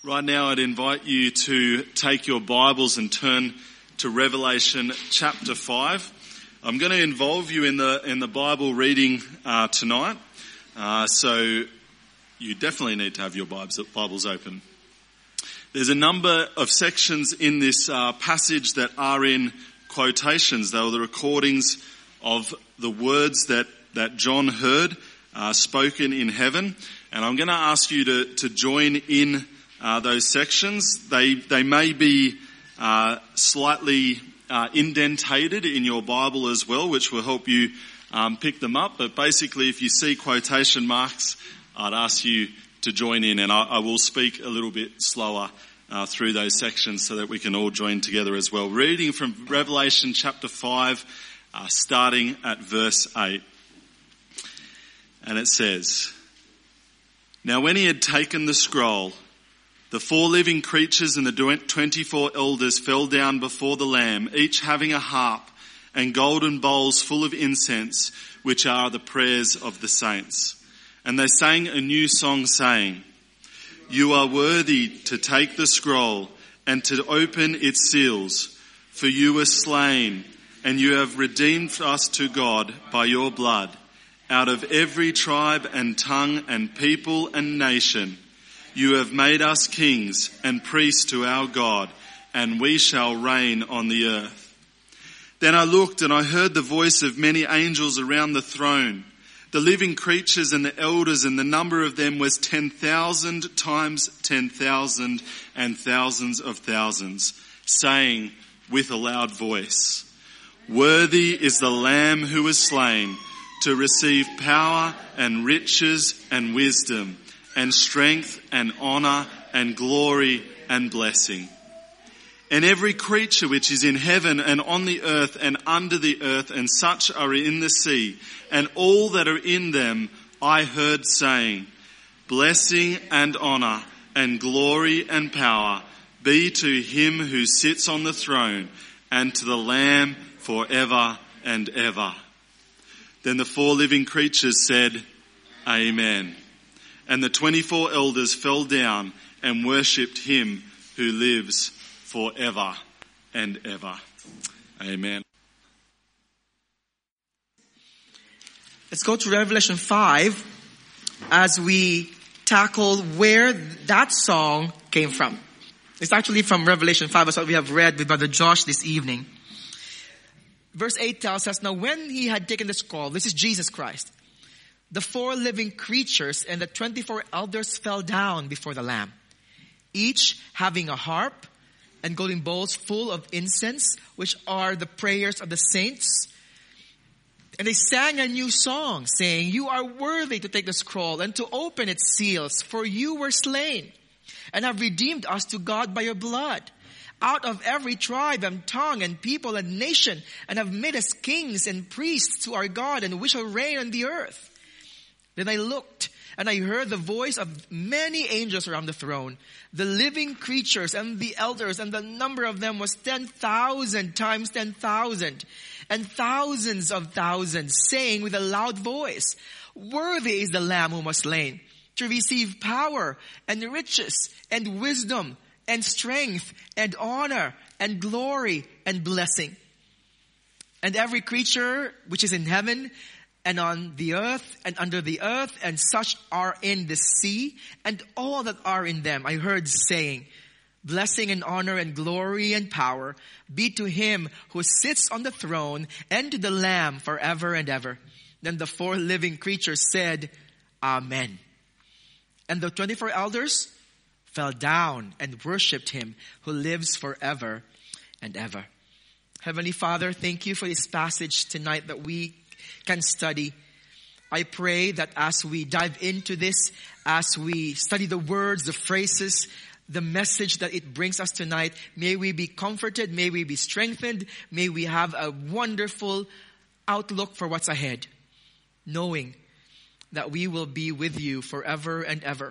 Right now I'd invite you to take your Bibles and turn to Revelation chapter 5. I'm going to involve you in the Bible reading tonight, so you definitely need to have your Bibles open. There's a number of sections in this passage that are in quotations. They were the recordings of the words that John heard spoken in heaven, and I'm going to ask you to join in those sections. They may be slightly indentated in your Bible as well, which will help you pick them up. But basically, if you see quotation marks, I'd ask you to join in, and I will speak a little bit slower through those sections so that we can all join together as well. Reading from Revelation chapter 5, starting at verse 8. And it says, "Now when he had taken the scroll, the 4 living creatures and the 24 elders fell down before the Lamb, each having a harp and golden bowls full of incense, which are the prayers of the saints. And they sang a new song, saying, 'You are worthy to take the scroll and to open its seals, for you were slain, and you have redeemed us to God by your blood, out of every tribe and tongue and people and nation. You have made us kings and priests to our God, and we shall reign on the earth.' Then I looked, and I heard the voice of many angels around the throne, the living creatures and the elders, and the number of them was 10,000 times 10,000 and thousands of thousands, saying with a loud voice, 'Worthy is the Lamb who was slain to receive power and riches and wisdom and strength and honor and glory and blessing.' And every creature which is in heaven and on the earth and under the earth, and such are in the sea, and all that are in them, I heard saying, 'Blessing and honor and glory and power be to him who sits on the throne and to the Lamb forever and ever.' Then the 4 living creatures said, 'Amen.' And the 24 elders fell down and worshipped him who lives forever and ever." Amen. Let's go to Revelation 5 as we tackle where that song came from. It's actually from Revelation 5, as what we have read with Brother Josh this evening. Verse 8 tells us, "Now when he had taken the scroll," this is Jesus Christ, "the 4 living creatures and the 24 elders fell down before the Lamb, each having a harp and golden bowls full of incense, which are the prayers of the saints. And they sang a new song, saying, 'You are worthy to take the scroll and to open its seals, for you were slain and have redeemed us to God by your blood, out of every tribe and tongue and people and nation, and have made us kings and priests to our God, and we shall reign on the earth.' Then I looked, and I heard the voice of many angels around the throne, the living creatures and the elders, and the number of them was 10,000 times 10,000, and thousands of thousands, saying with a loud voice, 'Worthy is the Lamb who was slain, to receive power and riches and wisdom and strength and honor and glory and blessing.' And every creature which is in heaven and on the earth and under the earth, and such are in the sea, and all that are in them, I heard saying, 'Blessing and honor and glory and power be to him who sits on the throne and to the Lamb forever and ever.' Then the 4 living creatures said, 'Amen.' And the 24 elders fell down and worshipped him who lives forever and ever." Heavenly Father, thank you for this passage tonight that we can study. I pray that as we dive into this, as we study the words, the phrases, the message that it brings us tonight, may we be comforted, may we be strengthened, may we have a wonderful outlook for what's ahead, knowing that we will be with you forever and ever.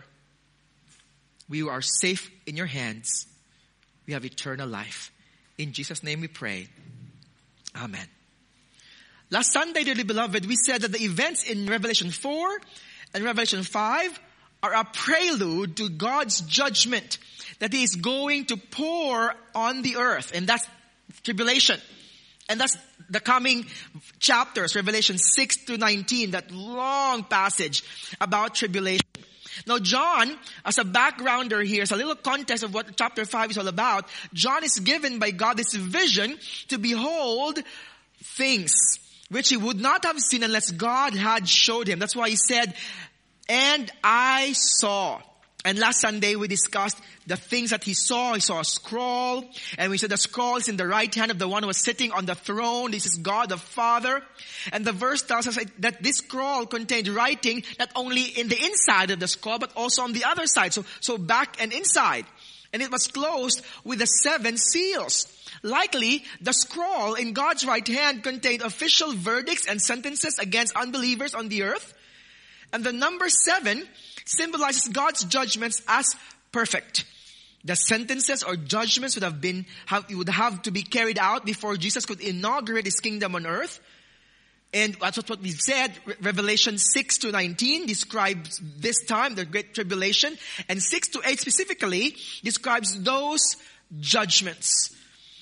We are safe in your hands. We have eternal life. In Jesus' name we pray. Amen. Last Sunday, dearly beloved, we said that the events in Revelation 4 and Revelation 5 are a prelude to God's judgment that He is going to pour on the earth. And that's tribulation. And that's the coming chapters, Revelation 6 to 19, that long passage about tribulation. Now John, as a backgrounder here, as a little context of what chapter 5 is all about, John is given by God this vision to behold things which he would not have seen unless God had showed him. That's why he said, and I saw. And last Sunday we discussed the things that he saw. He saw a scroll. And we said the scroll is in the right hand of the one who was sitting on the throne. This is God the Father. And the verse tells us that this scroll contained writing not only in the inside of the scroll, but also on the other side. So back and inside. And it was closed with the 7 seals. Likely, the scroll in God's right hand contained official verdicts and sentences against unbelievers on the earth. And the number 7 symbolizes God's judgments as perfect. The sentences or judgments would have to be carried out before Jesus could inaugurate His kingdom on earth. And that's what we've said. Revelation 6 to 19 describes this time, the Great Tribulation. And 6 to 8 specifically describes those judgments.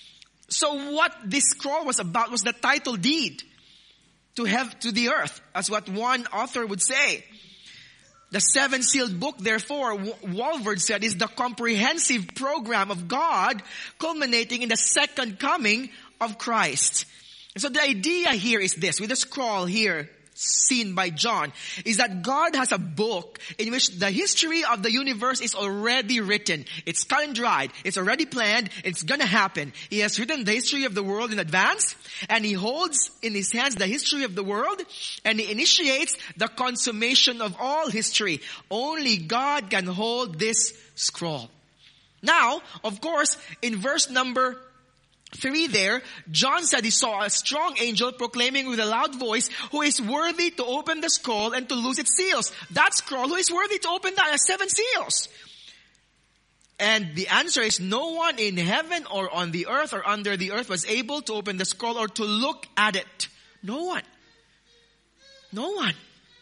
So what this scroll was about was the title deed to the earth, as what one author would say. The 7-sealed book, therefore, Walvoord said, is the comprehensive program of God culminating in the second coming of Christ. And so the idea here is this, with the scroll here seen by John, is that God has a book in which the history of the universe is already written. It's cut and dried. It's already planned. It's gonna happen. He has written the history of the world in advance, and He holds in His hands the history of the world, and He initiates the consummation of all history. Only God can hold this scroll. Now, of course, in verse number 3 there, John said he saw a strong angel proclaiming with a loud voice, who is worthy to open the scroll and to loose its seals. That scroll, who is worthy to open that, has 7 seals. And the answer is no one in heaven or on the earth or under the earth was able to open the scroll or to look at it. No one. No one.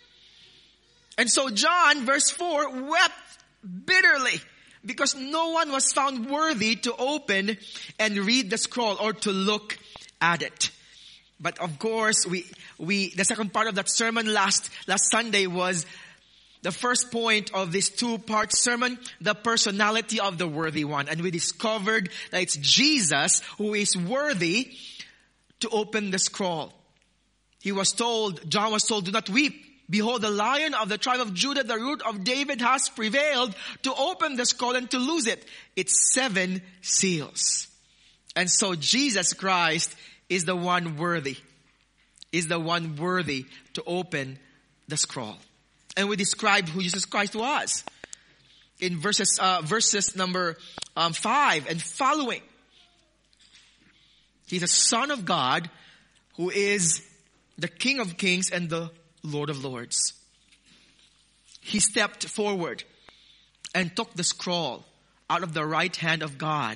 And so John, verse 4, wept bitterly, because no one was found worthy to open and read the scroll or to look at it. But of course, the second part of that sermon last Sunday was the first point of this 2-part sermon, the personality of the worthy one. And we discovered that it's Jesus who is worthy to open the scroll. John was told, do not weep. Behold, the Lion of the tribe of Judah, the Root of David, has prevailed to open the scroll and to loose it. Its 7 seals. And so Jesus Christ is the one worthy. Is the one worthy to open the scroll. And we described who Jesus Christ was in verses number 5 and following. He's the Son of God, who is the King of Kings and the Lord of Lords. He stepped forward and took the scroll out of the right hand of God.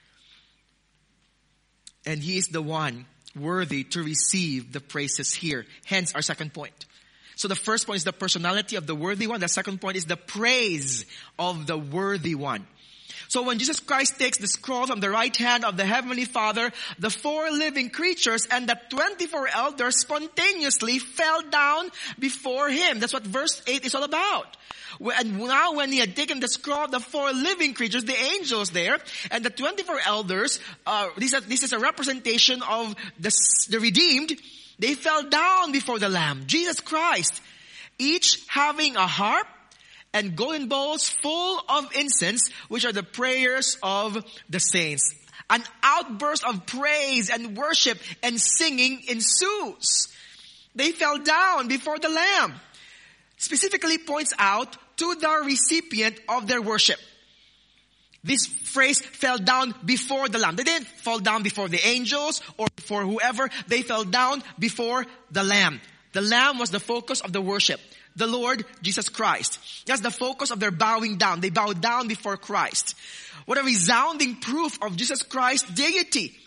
And He is the one worthy to receive the praises here. Hence our second point. So the first point is the personality of the worthy one. The second point is the praise of the worthy one. So when Jesus Christ takes the scroll from the right hand of the Heavenly Father, the 4 living creatures and the 24 elders spontaneously fell down before Him. That's what verse 8 is all about. And now when He had taken the scroll, the 4 living creatures, the angels there, and the 24 elders, this is a representation of the redeemed, they fell down before the Lamb, Jesus Christ, each having a harp and golden bowls full of incense, which are the prayers of the saints. An outburst of praise and worship and singing ensues. They fell down before the Lamb. Specifically points out to the recipient of their worship. This phrase, fell down before the Lamb. They didn't fall down before the angels or before whoever. They fell down before the Lamb. The Lamb was the focus of the worship. The Lord Jesus Christ. That's the focus of their bowing down. They bowed down before Christ. What a resounding proof of Jesus Christ's deity.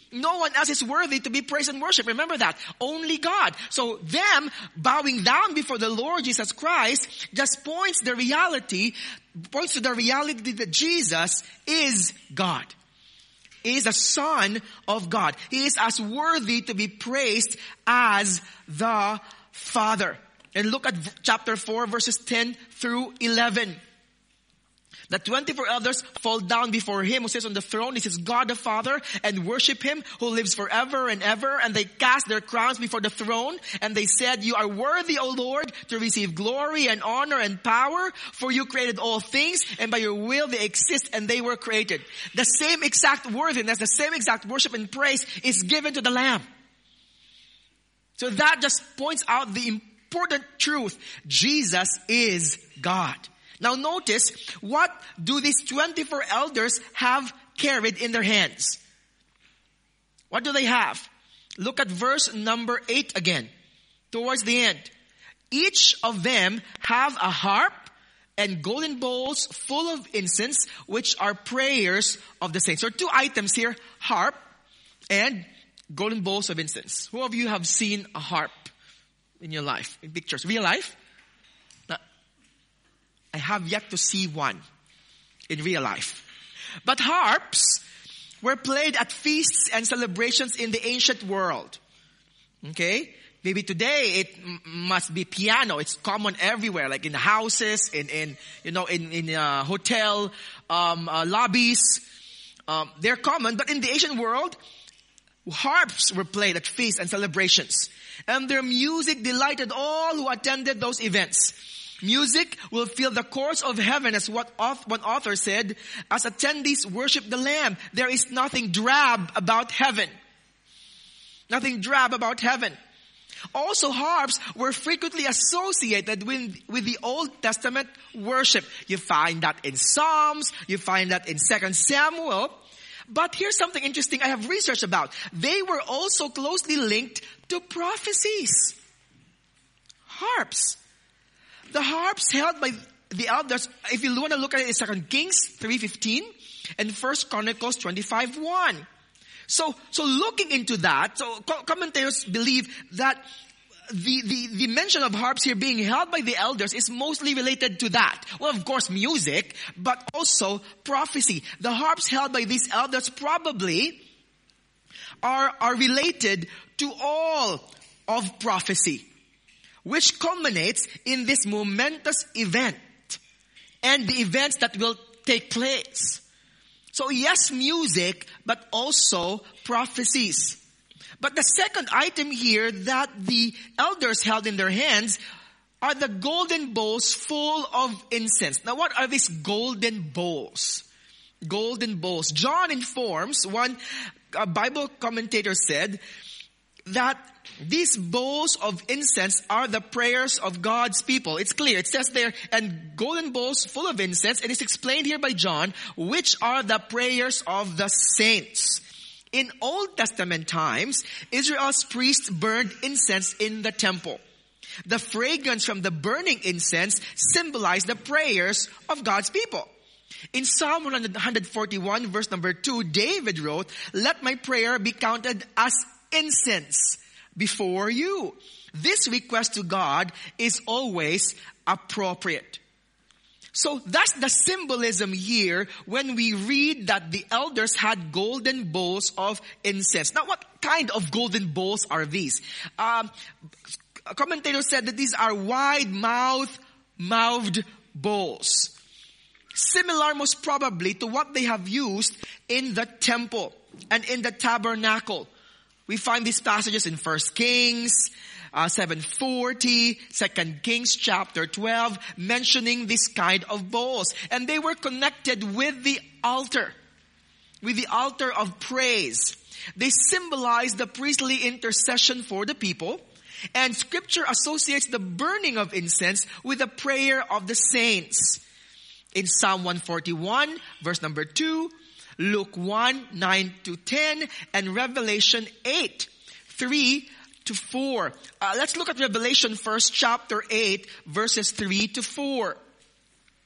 No one else is worthy to be praised and worshipped. Remember that. Only God. So them bowing down before the Lord Jesus Christ just points to the reality that Jesus is God. He is the Son of God. He is as worthy to be praised as the Father. And look at chapter 4 verses 10 through 11. The 24 elders fall down before Him who sits on the throne. This is God the Father, and worship Him who lives forever and ever. And they cast their crowns before the throne, and they said, "You are worthy, O Lord, to receive glory and honor and power, for you created all things, and by your will they exist and they were created." The same exact worthiness, the same exact worship and praise is given to the Lamb. So that just points out the important truth. Jesus is God. Now notice, what do these 24 elders have carried in their hands? What do they have? Look at verse number 8 again, towards the end. Each of them have a harp and golden bowls full of incense, which are prayers of the saints. So 2 items here, harp and golden bowls of incense. Who of you have seen a harp in your life, in pictures? Real life? I have yet to see one in real life. But harps were played at feasts and celebrations in the ancient world. Okay? Maybe today it must be piano. It's common everywhere, like in houses, in hotel lobbies. They're common, but in the ancient world, harps were played at feasts and celebrations. And their music delighted all who attended those events. Music will fill the courts of heaven, as one author said, as attendees worship the Lamb. There is nothing drab about heaven. Nothing drab about heaven. Also, harps were frequently associated with the Old Testament worship. You find that in Psalms, you find that in 2 Samuel. But here's something interesting I have researched about. They were also closely linked to prophecies. Harps. The harps held by the elders, if you want to look at it, it's 2 Kings 3:15 and 1 Chronicles 25:1. So looking into that, so commentators believe that the mention of harps here being held by the elders is mostly related to that. Well, of course, music, but also prophecy. The harps held by these elders probably are related to all of prophecy, which culminates in this momentous event and the events that will take place. So yes, music, but also prophecies. But the second item here that the elders held in their hands are the golden bowls full of incense. Now what are these golden bowls? Golden bowls. John informs, one Bible commentator said, that these bowls of incense are the prayers of God's people. It's clear. It says there, and golden bowls full of incense. And it's explained here by John, which are the prayers of the saints. In Old Testament times, Israel's priests burned incense in the temple. The fragrance from the burning incense symbolized the prayers of God's people. In Psalm 141 verse number 2, David wrote, "Let my prayer be counted as incense before you." This request to God is always appropriate. So that's the symbolism here when we read that the elders had golden bowls of incense. Now what kind of golden bowls are these? A commentator said that these are wide-mouthed bowls. Similar most probably to what they have used in the temple and in the tabernacle. We find these passages in 1 Kings 7:40, 2 Kings chapter 12, mentioning this kind of bowls. And they were connected with the altar of praise. They symbolize the priestly intercession for the people. And Scripture associates the burning of incense with the prayer of the saints. In Psalm 141, verse number 2, Luke 1, 9-10, and Revelation 8, 3-4. Let's look at Revelation first, chapter 8, verses 3-4.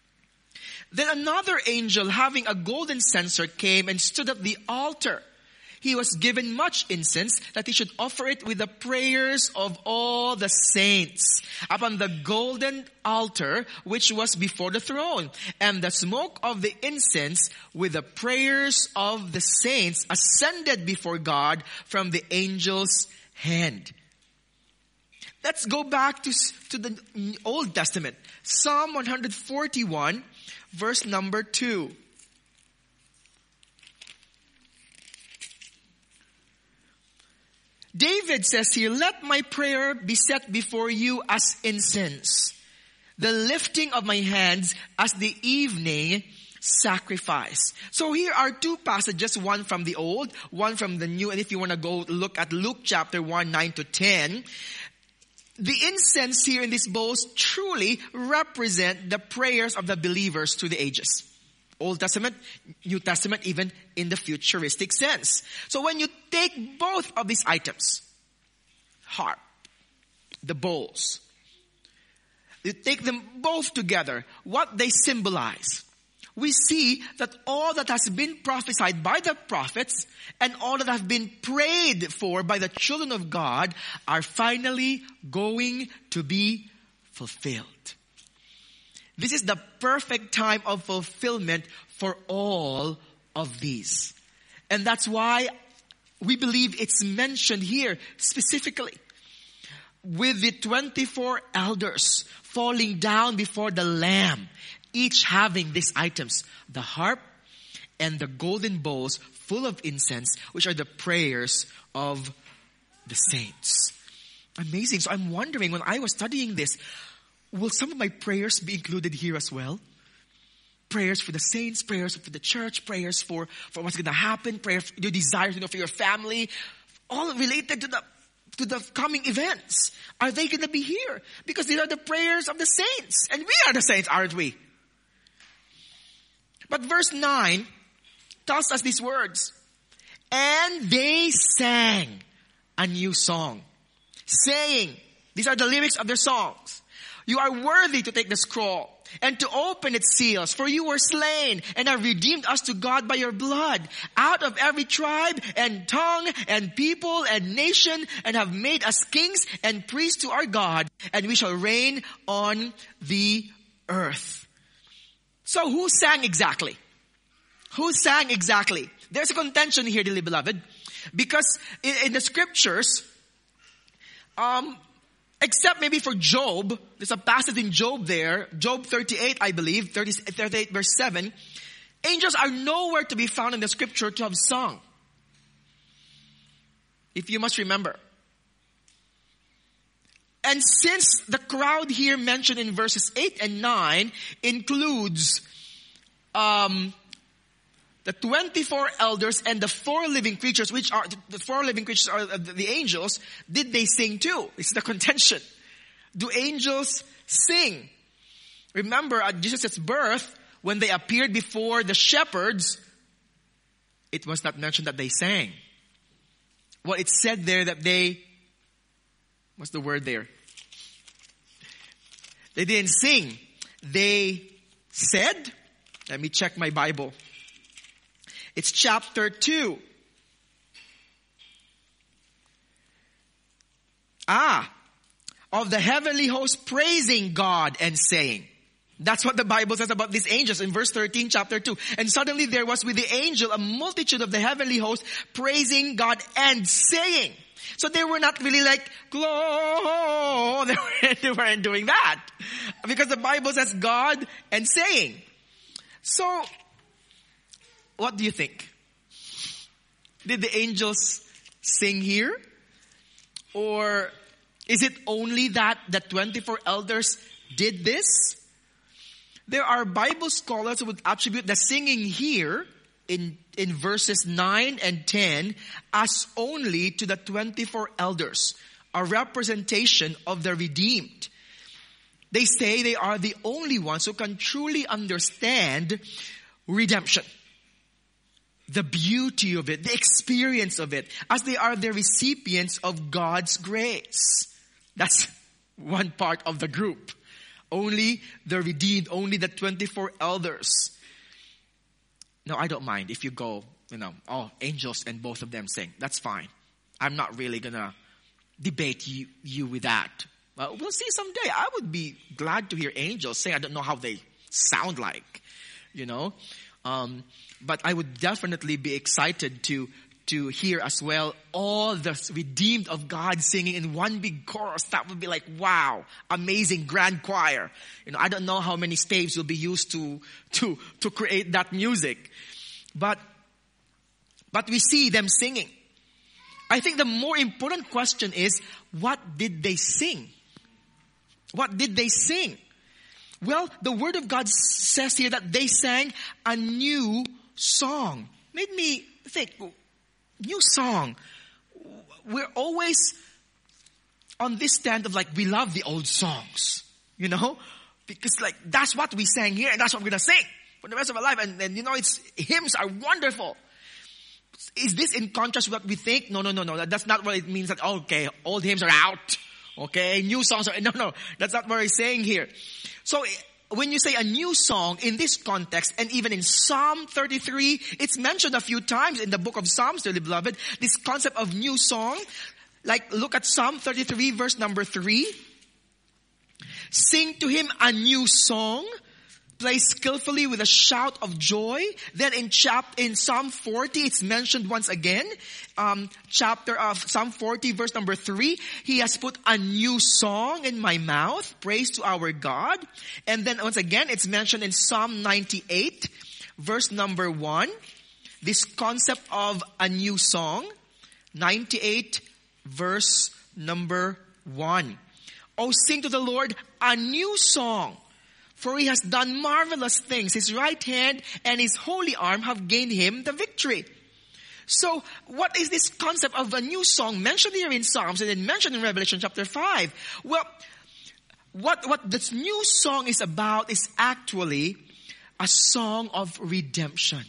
Then another angel having a golden censer came and stood at the altar. he was given much incense, that he should offer it with the prayers of all the saints upon the golden altar which was before the throne. And the smoke of the incense with the prayers of the saints ascended before God from the angel's hand. Let's go back to the Old Testament. Psalm 141, verse number 2. David says here, let my prayer be set before you as incense, the lifting of my hands as the evening sacrifice. So here are two passages, one from the Old, one from the New. And if you want to go look at Luke chapter 1, 9 to 10, the incense here in these bowls truly represent the prayers of the believers through the ages. Old Testament, New Testament, even in the futuristic sense. So when you take both of these items, harp, the bowls, you take them both together, what they symbolize, we see that all that has been prophesied by the prophets and all that have been prayed for by the children of God are finally going to be fulfilled. This is the perfect time of fulfillment for all of these. And that's why we believe it's mentioned here specifically. With the 24 elders falling down before the Lamb, each having these items, the harp and the golden bowls full of incense, which are the prayers of the saints. Amazing. So I'm wondering, when I was studying this, will some of my prayers be included here as well? Prayers for the saints, prayers for the church, prayers for what's going to happen, prayers for your desires, for your family, all related to the coming events. Are they going to be here? Because these are the prayers of the saints. And we are the saints, aren't we? But verse 9 tells us these words. And they sang a new song, saying, these are the lyrics of their songs. You are worthy to take the scroll and to open its seals, for you were slain and have redeemed us to God by your blood out of every tribe and tongue and people and nation, and have made us kings and priests to our God, and we shall reign on the earth. So who sang exactly? Who sang exactly? There's a contention here, dearly beloved, because in the scriptures, except maybe for Job, there's a passage in Job there, Job 38, I believe, 38 verse 7. Angels are nowhere to be found in the scripture to have sung. If you must remember. And since the crowd here mentioned in verses 8 and 9 includes the 24 elders and the 4 living creatures, which are the 4 living creatures are the angels, did they sing too? This is the contention. Do angels sing? Remember, at Jesus' birth, when they appeared before the shepherds, it was not mentioned that they sang. Well, it said there that they, what's the word there? They didn't sing. They said, let me check my Bible. It's chapter 2. Of the heavenly host praising God and saying. That's what the Bible says about these angels in verse 13, chapter 2. And suddenly there was with the angel a multitude of the heavenly host praising God and saying. So they were not really like, glow. They weren't doing that. Because the Bible says God and saying. So, what do you think? Did the angels sing here? Or is it only that the 24 elders did this? There are Bible scholars who would attribute the singing here in verses 9 and 10 as only to the 24 elders, a representation of the redeemed. They say they are the only ones who can truly understand redemption. The beauty of it, the experience of it, as they are the recipients of God's grace. That's one part of the group. Only the redeemed, only the 24 elders. Now, I don't mind if you go angels and both of them sing. That's fine. I'm not really gonna debate you with that. We'll see someday. I would be glad to hear angels sing. I don't know how they sound like, but I would definitely be excited to hear as well all the redeemed of God singing in one big chorus. That would be like, wow, amazing grand choir. I don't know how many staves will be used to create that music. But we see them singing. I think the more important question is, what did they sing? What did they sing? Well, the Word of God says here that they sang a new song. Made me think, new song. We're always on this stand of we love the old songs, because that's what we sang here and that's what we're going to sing for the rest of our life. And it's hymns are wonderful. Is this in contrast with what we think? No. That's not what it means that, okay, old hymns are out. Okay, new songs are, no. That's not what he's saying here. So when you say a new song in this context, and even in Psalm 33, it's mentioned a few times in the book of Psalms, dearly beloved, this concept of new song. Look at Psalm 33 verse number 3. Sing to him a new song. Play skillfully with a shout of joy. Then in Psalm 40, it's mentioned once again. Chapter of Psalm 40 verse number 3. He has put a new song in my mouth. Praise to our God. And then once again, it's mentioned in Psalm 98 verse number 1. This concept of a new song. 98 verse number 1. Oh, sing to the Lord a new song. For he has done marvelous things. His right hand and his holy arm have gained him the victory. So, what is this concept of a new song mentioned here in Psalms and then mentioned in Revelation chapter 5? Well, what this new song is about is actually a song of redemption.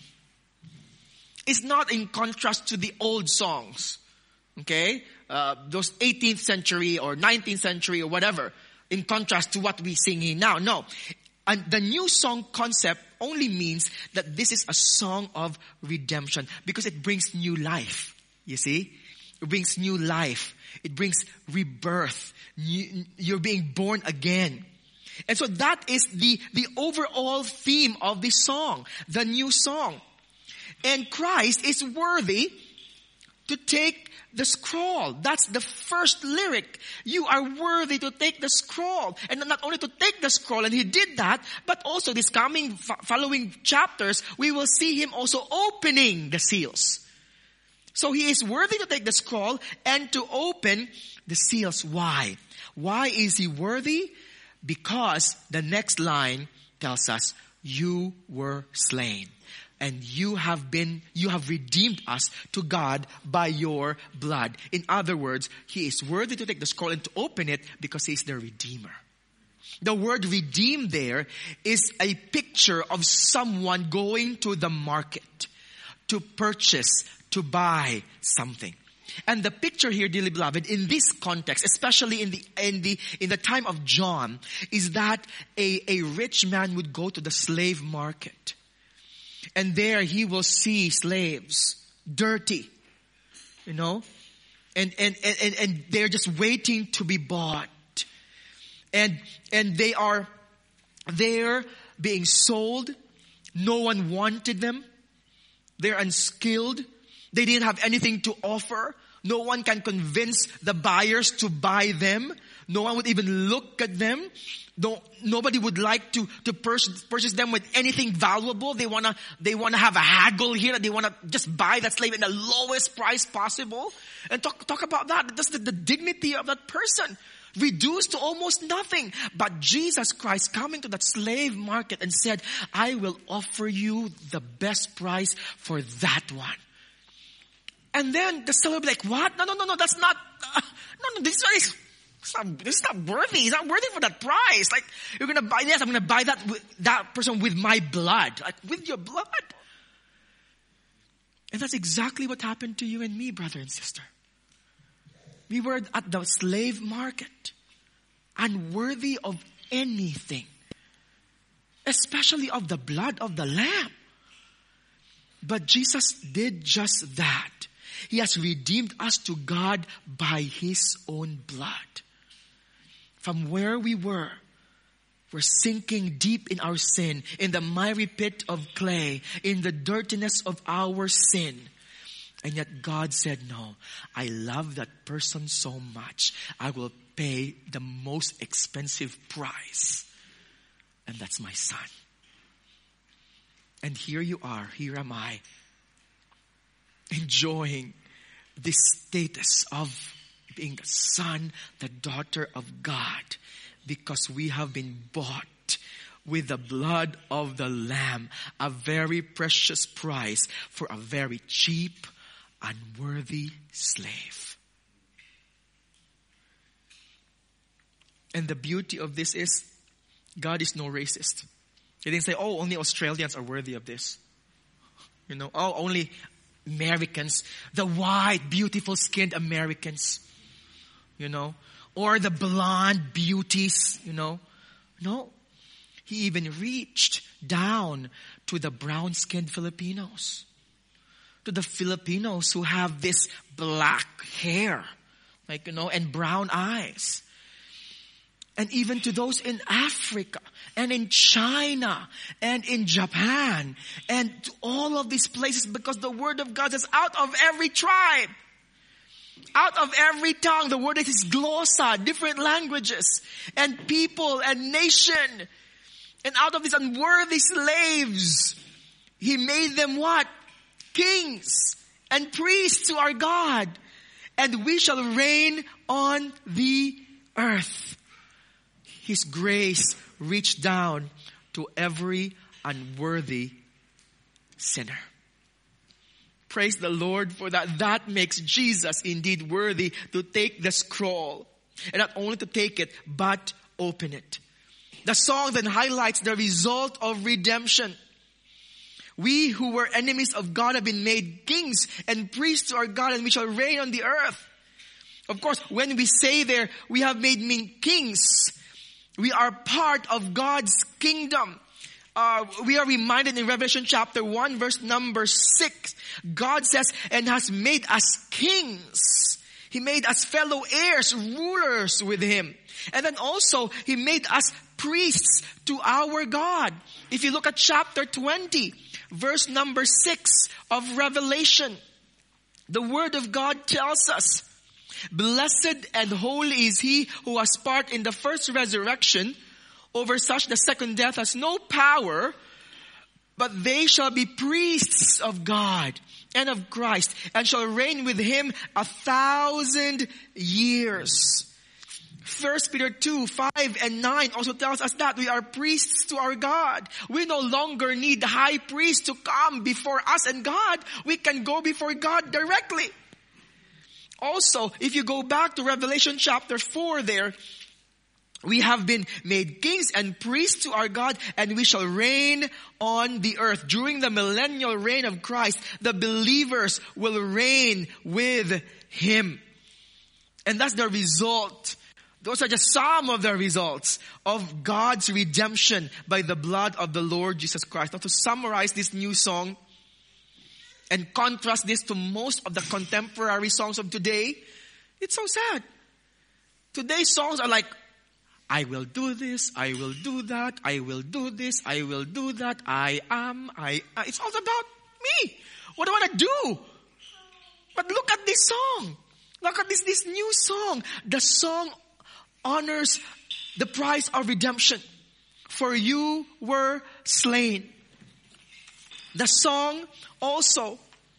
It's not in contrast to the old songs. Okay? Those 18th century or 19th century or whatever. In contrast to what we sing here now. No. And the new song concept only means that this is a song of redemption because it brings new life. You see? It brings new life. It brings rebirth. You're being born again. And so that is the overall theme of this song. The new song. And Christ is worthy to take the scroll. That's the first lyric. You are worthy to take the scroll. And not only to take the scroll, and he did that, but also this following chapters, we will see him also opening the seals. So he is worthy to take the scroll and to open the seals. Why? Why is he worthy? Because the next line tells us, you were slain. And you have redeemed us to God by your blood. In other words, he is worthy to take the scroll and to open it because he is the Redeemer. The word redeem there is a picture of someone going to the market to purchase, to buy something. And the picture here, dearly beloved, in this context, especially in the time of John, is that a rich man would go to the slave market. And there he will see slaves, dirty, and they're just waiting to be bought. And they are there being sold. No one wanted them. They're unskilled. They didn't have anything to offer. No one can convince the buyers to buy them. No one would even look at them. Nobody would like to purchase them with anything valuable. They wanna have a haggle here. They wanna just buy that slave at the lowest price possible. And talk about that. That's the dignity of that person. Reduced to almost nothing. But Jesus Christ coming to that slave market and said, I will offer you the best price for that one. And then the seller will be like, what? No, that's not, this is not worthy. He's not worthy for that price. Like, you're gonna buy this, I'm gonna buy that person with my blood. Like, with your blood. And that's exactly what happened to you and me, brother and sister. We were at the slave market, unworthy of anything, especially of the blood of the Lamb. But Jesus did just that. He has redeemed us to God by His own blood. From where we were, we're sinking deep in our sin, in the miry pit of clay, in the dirtiness of our sin. And yet God said, no, I love that person so much. I will pay the most expensive price. And that's my son. And here you are, here am I, enjoying this status of being the son, the daughter of God, because we have been bought with the blood of the Lamb, a very precious price for a very cheap, unworthy slave. And the beauty of this is, God is no racist. He didn't say, oh, only Australians are worthy of this. Oh, only Americans, the white, beautiful skinned Americans, or the blonde beauties, No. He even reached down to the brown skinned Filipinos. To the Filipinos who have this black hair, and brown eyes. And even to those in Africa and in China and in Japan and to all of these places, because the word of God is out of every tribe, out of every tongue. The word is glossa, different languages and people and nation. And out of these unworthy slaves, He made them what? Kings and priests to our God. And we shall reign on the earth. His grace reached down to every unworthy sinner. Praise the Lord for that. That makes Jesus indeed worthy to take the scroll. And not only to take it, but open it. The song then highlights the result of redemption. We who were enemies of God have been made kings and priests to our God, and we shall reign on the earth. Of course, when we say there, we have made kings, we are part of God's kingdom. We are reminded in Revelation chapter 1 verse number 6. God says, and has made us kings. He made us fellow heirs, rulers with Him. And then also, He made us priests to our God. If you look at chapter 20, verse number 6 of Revelation, the Word of God tells us, blessed and holy is he who has part in the first resurrection. Over such the second death has no power, but they shall be priests of God and of Christ, and shall reign with Him 1,000 years. 1 Peter 2, 5 and 9 also tells us that we are priests to our God. We no longer need the high priest to come before us and God. We can go before God directly. Also, if you go back to Revelation chapter 4 there, we have been made kings and priests to our God, and we shall reign on the earth. During the millennial reign of Christ, the believers will reign with Him. And that's the result. Those are just some of the results of God's redemption by the blood of the Lord Jesus Christ. Now, to summarize this new song and contrast this to most of the contemporary songs of today, it's so sad. Today's songs are like, I will do this, I will do that, I will do this, I will do that, it's all about me. What do I want to do? But look at this song. Look at this new song. The song honors the price of redemption. For you were slain. The song also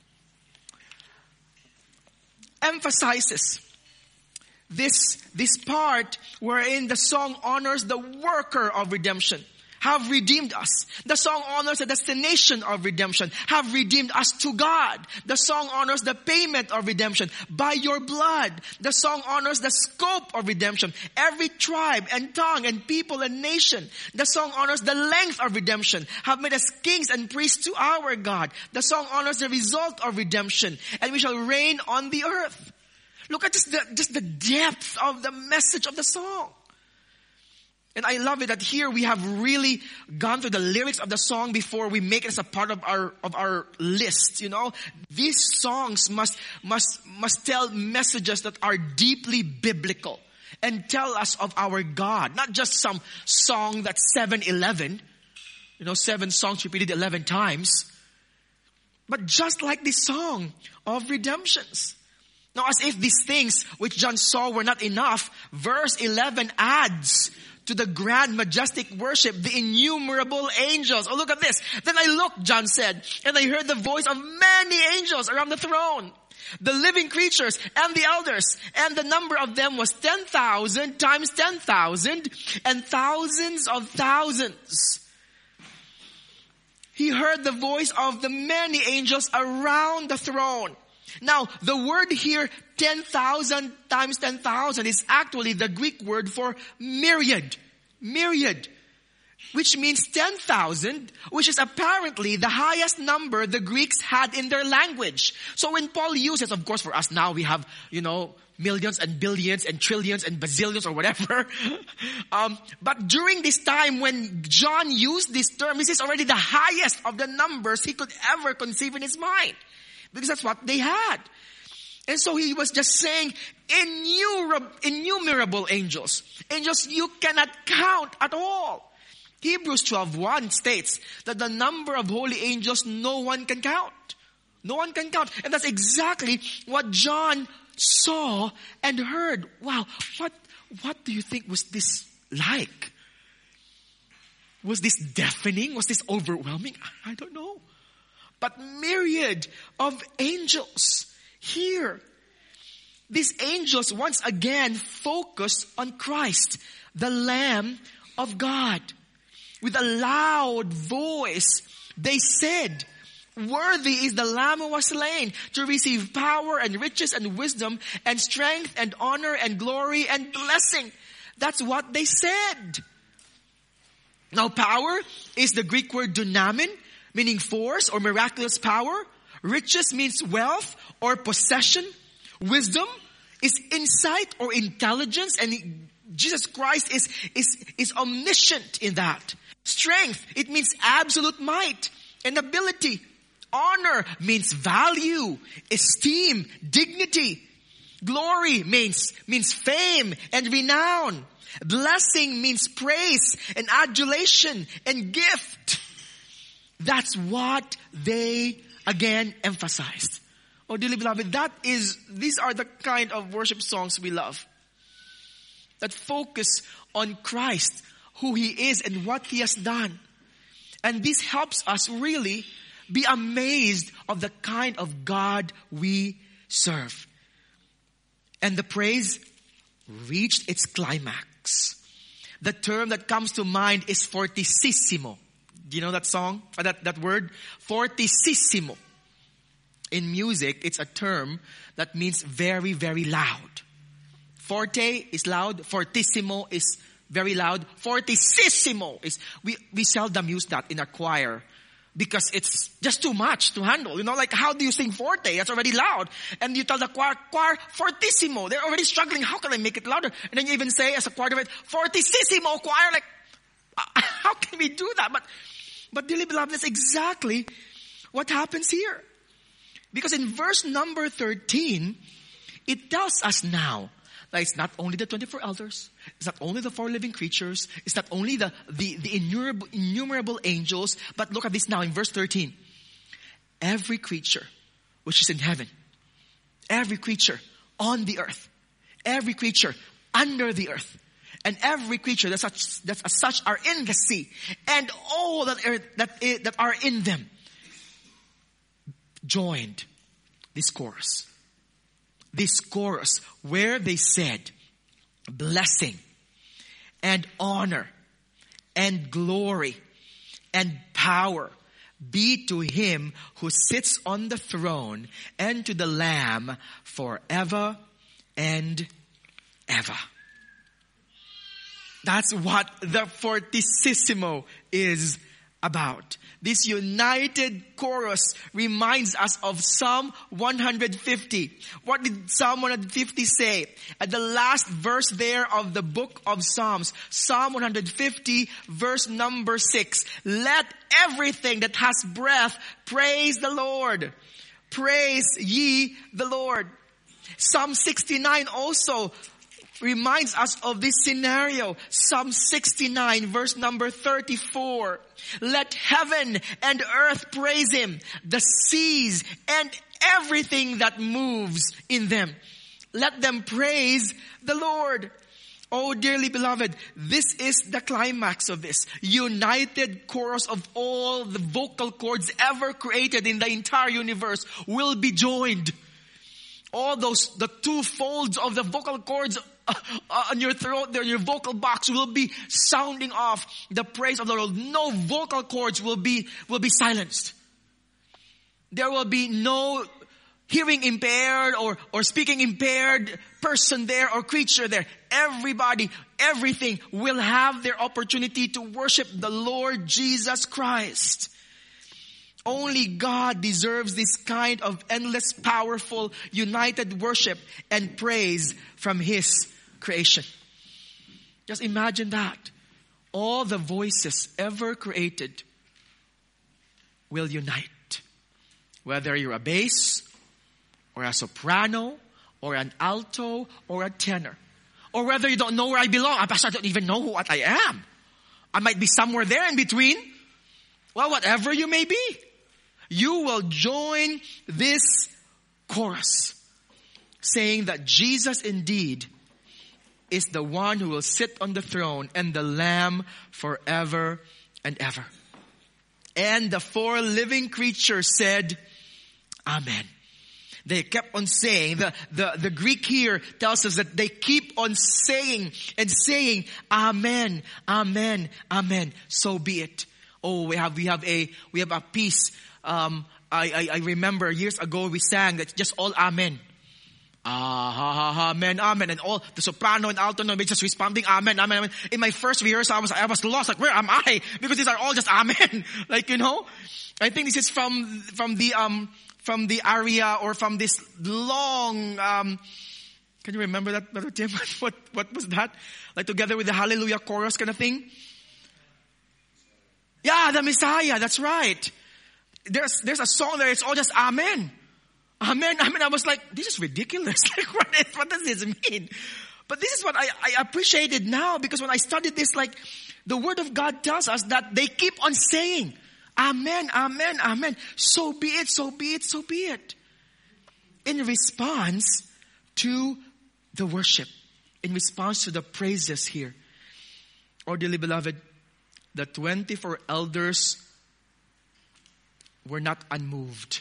emphasizes this part wherein the song honors the worker of redemption, have redeemed us. The song honors the destination of redemption, have redeemed us to God. The song honors the payment of redemption by your blood. The song honors the scope of redemption, every tribe and tongue and people and nation. The song honors the length of redemption, have made us kings and priests to our God. The song honors the result of redemption, and we shall reign on the earth. Look at just the depth of the message of the song. And I love it that here we have really gone through the lyrics of the song before we make it as a part of our list, you know. These songs must tell messages that are deeply biblical and tell us of our God. Not just some song that's 7-11, you know, 7 songs repeated 11 times. But just like this song of redemptions. Now, as if these things which John saw were not enough, verse 11 adds to the grand, majestic worship, the innumerable angels. Oh, look at this. Then I looked, John said, and I heard the voice of many angels around the throne, the living creatures and the elders. And the number of them was 10,000 times 10,000 and thousands of thousands. He heard the voice of the many angels around the throne. Now, the word here, 10,000 times 10,000, is actually the Greek word for myriad. Myriad. Which means 10,000, which is apparently the highest number the Greeks had in their language. So when Paul uses, of course for us now we have, you know, millions and billions and trillions and bazillions or whatever. But during this time when John used this term, this is already the highest of the numbers he could ever conceive in his mind. Because that's what they had. And so he was just saying, innumerable angels. Angels you cannot count at all. Hebrews 12:1 states that the number of holy angels no one can count. No one can count. And that's exactly what John saw and heard. Wow, what do you think was this like? Was this deafening? Was this overwhelming? I don't know. But myriad of angels here. These angels once again focus on Christ, the Lamb of God. With a loud voice, they said, "Worthy is the Lamb who was slain to receive power and riches and wisdom and strength and honor and glory and blessing." That's what they said. Now, power is the Greek word dunamin, meaning force or miraculous power. Riches means wealth or possession. Wisdom is insight or intelligence. And Jesus Christ is omniscient in that. Strength, it means absolute might and ability. Honor means value, esteem, dignity. Glory means fame and renown. Blessing means praise and adulation and gift. That's what they again emphasized. Oh, dearly beloved, these are the kind of worship songs we love. That focus on Christ, who He is and what He has done. And this helps us really be amazed of the kind of God we serve. And the praise reached its climax. The term that comes to mind is fortissimo. Do you know that song? That word? Fortissimo. In music, it's a term that means very, very loud. Forte is loud. Fortissimo is very loud. Fortissimo is, we seldom use that in a choir because it's just too much to handle. You know, like how do you sing forte? That's already loud. And you tell the choir, fortissimo. They're already struggling. How can I make it louder? And then you even say as a part of it, fortissimo choir. Like, how can we do that? But dearly beloved, that's exactly what happens here. Because in verse number 13, it tells us now that it's not only the 24 elders, it's not only the 4 living creatures, it's not only the innumerable angels, but look at this now in verse 13. Every creature which is in heaven, every creature on the earth, every creature under the earth, and every creature that as such are in the sea, and all that are in them, joined this chorus. This chorus where they said, blessing and honor and glory and power be to Him who sits on the throne and to the Lamb forever and ever. That's what the fortissimo is about. This united chorus reminds us of Psalm 150. What did Psalm 150 say? At the last verse there of the book of Psalms, Psalm 150 verse number 6. Let everything that has breath praise the Lord. Praise ye the Lord. Psalm 69 also reminds us of this scenario. Psalm 69 verse number 34. Let heaven and earth praise Him, the seas and everything that moves in them. Let them praise the Lord. Oh, dearly beloved, this is the climax of this. United chorus of all the vocal cords ever created in the entire universe will be joined. All the two folds of the vocal cords on your throat there, your vocal box will be sounding off the praise of the Lord. No vocal cords will be silenced. There will be no hearing impaired or speaking impaired person there or creature there. Everybody, everything will have their opportunity to worship the Lord Jesus Christ. Only God deserves this kind of endless, powerful, united worship and praise from His creation. Just imagine that. All the voices ever created will unite. Whether you're a bass, or a soprano, or an alto, or a tenor. Or whether you don't know where I belong. I don't even know what I am. I might be somewhere there in between. Well, whatever you may be. You will join this chorus saying that Jesus indeed is the one who will sit on the throne and the Lamb forever and ever. And the four living creatures said, Amen. They kept on saying, the Greek here tells us that they keep on saying and saying, Amen, Amen, Amen. So be it. Oh, we have a piece. I remember years ago we sang that just all Amen. Amen, Amen. And all the soprano and alto no, just responding Amen, Amen, Amen. In my first rehearsal, I was lost. Like, where am I? Because these are all just Amen. Like, I think this is from the aria or from this long, can you remember that, Brother Tim? What was that? Like together with the Hallelujah chorus kind of thing? Yeah, the Messiah, that's right. There's a song there, it's all just Amen. Amen, Amen. I was like, this is ridiculous. Like, what does this mean? But this is what I appreciated now, because when I studied this, like, the Word of God tells us that they keep on saying, Amen, Amen, Amen. So be it, so be it, so be it. In response to the worship. In response to the praises here. Oh, dearly beloved, the 24 elders were not unmoved.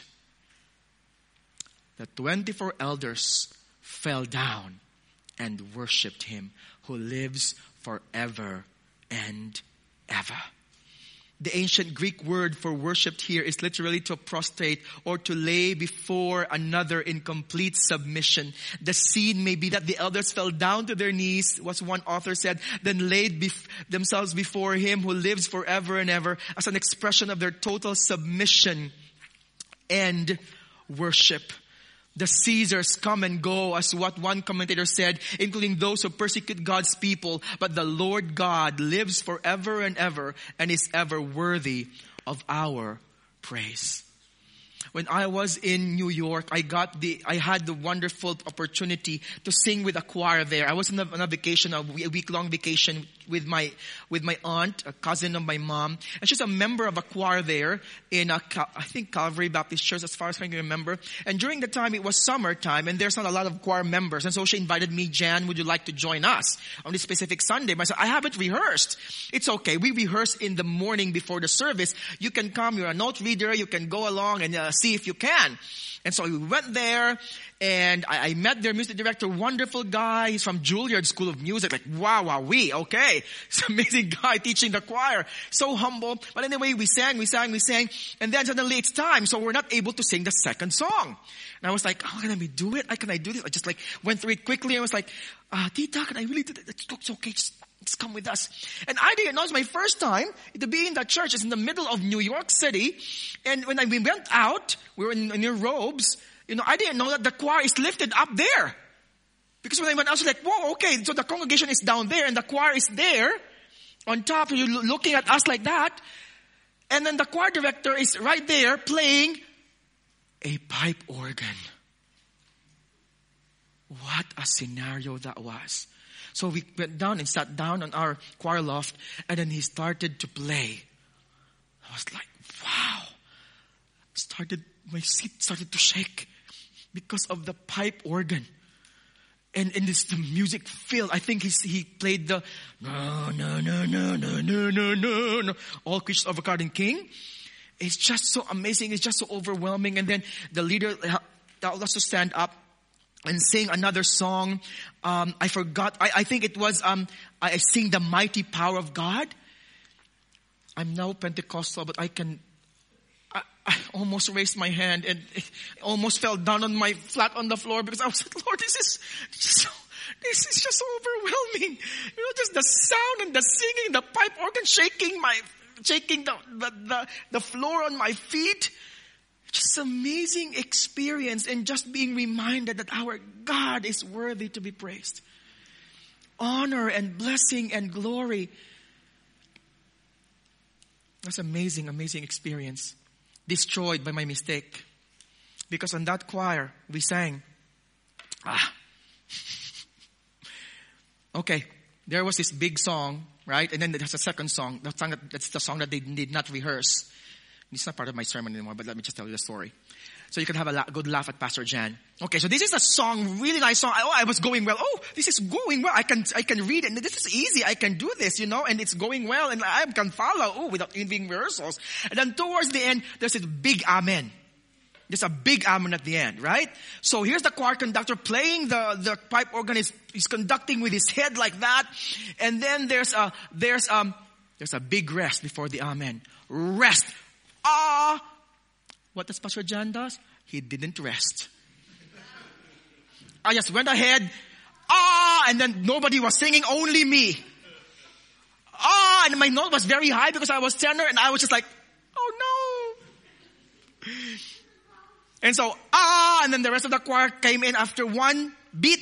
The 24 elders fell down and worshipped Him who lives forever and ever. The ancient Greek word for worshipped here is literally to prostrate or to lay before another in complete submission. The scene may be that the elders fell down to their knees, what one author said, then laid themselves before Him who lives forever and ever as an expression of their total submission and worship. The Caesars come and go, as what one commentator said, including those who persecute God's people. But the Lord God lives forever and ever and is ever worthy of our praise. When I was in New York, I had the wonderful opportunity to sing with a choir there. I was on a vacation, a week-long vacation with my aunt, a cousin of my mom. And she's a member of a choir there in I think Calvary Baptist Church, as far as I can remember. And during the time, it was summertime, and there's not a lot of choir members. And so she invited me, Jan, would you like to join us on this specific Sunday? But I said, I haven't rehearsed. It's okay. We rehearse in the morning before the service. You can come. You're a note reader. You can go along and see if you can. And so we went there, and I met their music director, wonderful guy. He's from Juilliard School of Music. Like, wow, okay. He's an amazing guy teaching the choir. So humble. But anyway, we sang. And then suddenly it's time. So we're not able to sing the second song. And I was like, how can I do it? How can I do this? I just like went through it quickly. I was like, Tita, can I really do that? It's okay. Just Just come with us. And I didn't know, it's my first time to be in that church. It's in the middle of New York City. And when we went out, we were in our robes. I didn't know that the choir is lifted up there. Because when I went out, I was like, whoa, okay, so the congregation is down there and the choir is there on top. You're looking at us like that. And then the choir director is right there playing a pipe organ. What a scenario that was. So we went down and sat down on our choir loft, and then he started to play. I was like, wow. My seat started to shake because of the pipe organ. And the music filled. I think he played the no, all creatures of a garden king. It's just so amazing. It's just so overwhelming. And then the leader told us to stand up and sing another song. I forgot. I think it was, I sing The Mighty Power of God. I'm now Pentecostal, but I almost raised my hand and almost fell down flat on the floor because I was like, Lord, this is just so overwhelming. Just the sound and the singing, the pipe organ shaking the floor on my feet. Just amazing experience, and just being reminded that our God is worthy to be praised. Honor and blessing and glory. That's amazing, amazing experience. Destroyed by my mistake. Because on that choir, we sang. Okay, there was this big song, right? And then there's a second song. That's the song that they did not rehearse. It's not part of my sermon anymore, but let me just tell you the story. So you can have a good laugh at Pastor Jan. Okay, so this is a song, really nice song. I was going well. Oh, this is going well. I can read it. And this is easy. I can do this, and it's going well. And I can follow, without even rehearsals. And then towards the end, there's a big amen. There's a big amen at the end, right? So here's the choir conductor playing the pipe organ. He's conducting with his head like that. And then there's a big rest before the amen. Rest. What does Pastor Jan does? He didn't rest. I just went ahead. And then nobody was singing, only me. And my note was very high because I was tenor, and I was just like, oh no. And so, and then the rest of the choir came in after one beat.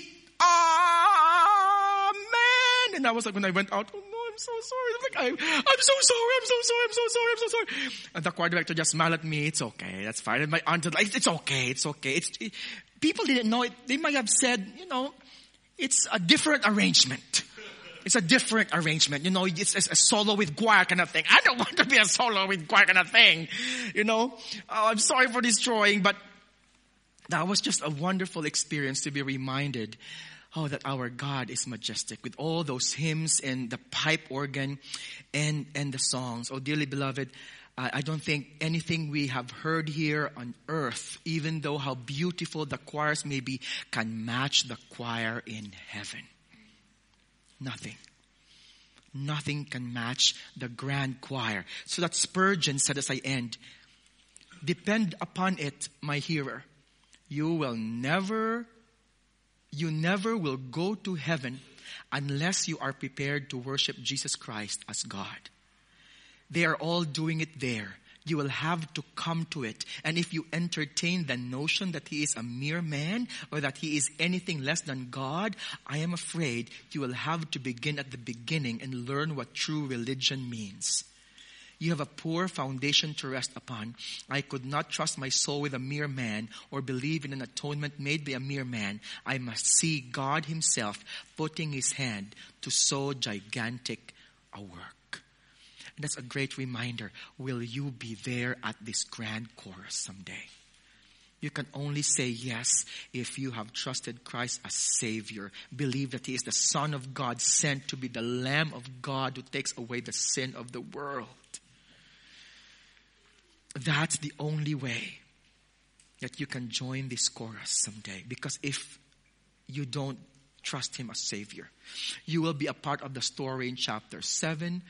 Amen. And I was like, when I went out, oh no, I'm so sorry. I'm so sorry. And the choir director just smiled at me. It's okay. That's fine. And my aunt was like, it's okay. People didn't know it. They might have said, it's a different arrangement. It's a different arrangement. It's a solo with choir kind of thing. I don't want to be a solo with choir kind of thing. I'm sorry for destroying, but that was just a wonderful experience to be reminded that our God is majestic with all those hymns and the pipe organ and the songs. Oh, dearly beloved, I don't think anything we have heard here on earth, even though how beautiful the choirs may be, can match the choir in heaven. Nothing. Nothing can match the grand choir. So that Spurgeon said as I end, depend upon it, my hearer. You never will go to heaven unless you are prepared to worship Jesus Christ as God. They are all doing it there. You will have to come to it. And if you entertain the notion that he is a mere man or that he is anything less than God, I am afraid you will have to begin at the beginning and learn what true religion means. You have a poor foundation to rest upon. I could not trust my soul with a mere man or believe in an atonement made by a mere man. I must see God himself putting his hand to so gigantic a work. And that's a great reminder. Will you be there at this grand chorus someday? You can only say yes if you have trusted Christ as Savior. Believe that he is the Son of God sent to be the Lamb of God who takes away the sin of the world. That's the only way that you can join this chorus someday. Because if you don't trust him as Savior, you will be a part of the story in chapter 6,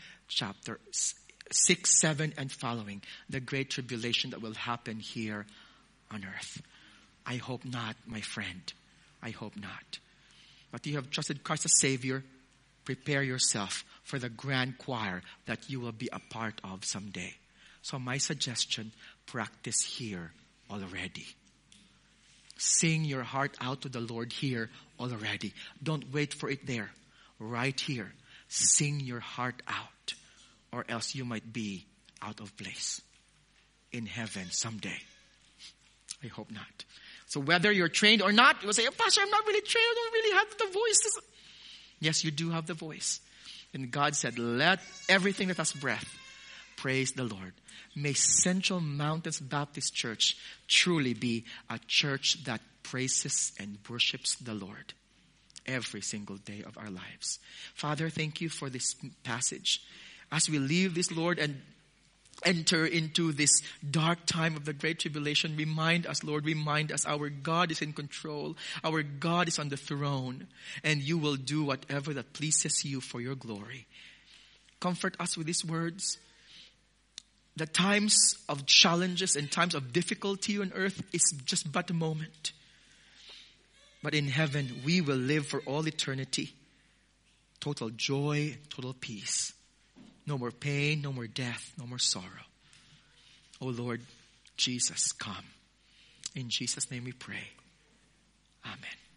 7, and following. The great tribulation that will happen here on earth. I hope not, my friend. I hope not. But you have trusted Christ as Savior. prepare yourself for the grand choir that you will be a part of someday. So my suggestion, practice here already. Sing your heart out to the Lord here already. Don't wait for it there. Right here. Sing your heart out, or else you might be out of place in heaven someday. I hope not. So whether you're trained or not, you will say, oh, Pastor, I'm not really trained. I don't really have the voice. Yes, you do have the voice. And God said, let everything that has breath praise the Lord. May Central Mountains Baptist Church truly be a church that praises and worships the Lord every single day of our lives. Father, thank you for this passage. As we leave this, Lord, and enter into this dark time of the Great Tribulation, remind us, Lord, remind us our God is in control. Our God is on the throne, and you will do whatever that pleases you for your glory. Comfort us with these words. The times of challenges and times of difficulty on earth is just but a moment. But in heaven, we will live for all eternity. Total joy, total peace. No more pain, no more death, no more sorrow. Oh Lord Jesus, come. In Jesus' name we pray. Amen.